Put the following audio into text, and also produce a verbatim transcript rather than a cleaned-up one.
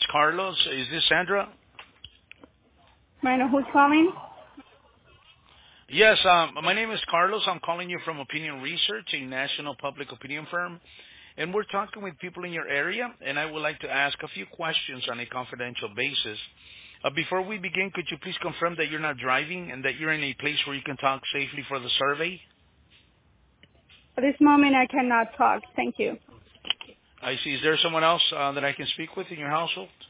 Carlos. Is this Sandra? May I know who's calling? Yes, um, my name is Carlos. I'm calling you from Opinion Research, a national public opinion firm. And we're talking with people in your area, and I would like to ask a few questions on a confidential basis. Uh, before we begin, could you please confirm that you're not driving and that you're in a place where you can talk safely for the survey? At this moment, I cannot talk. Thank you. I see. Is there someone else uh, that I can speak with in your household?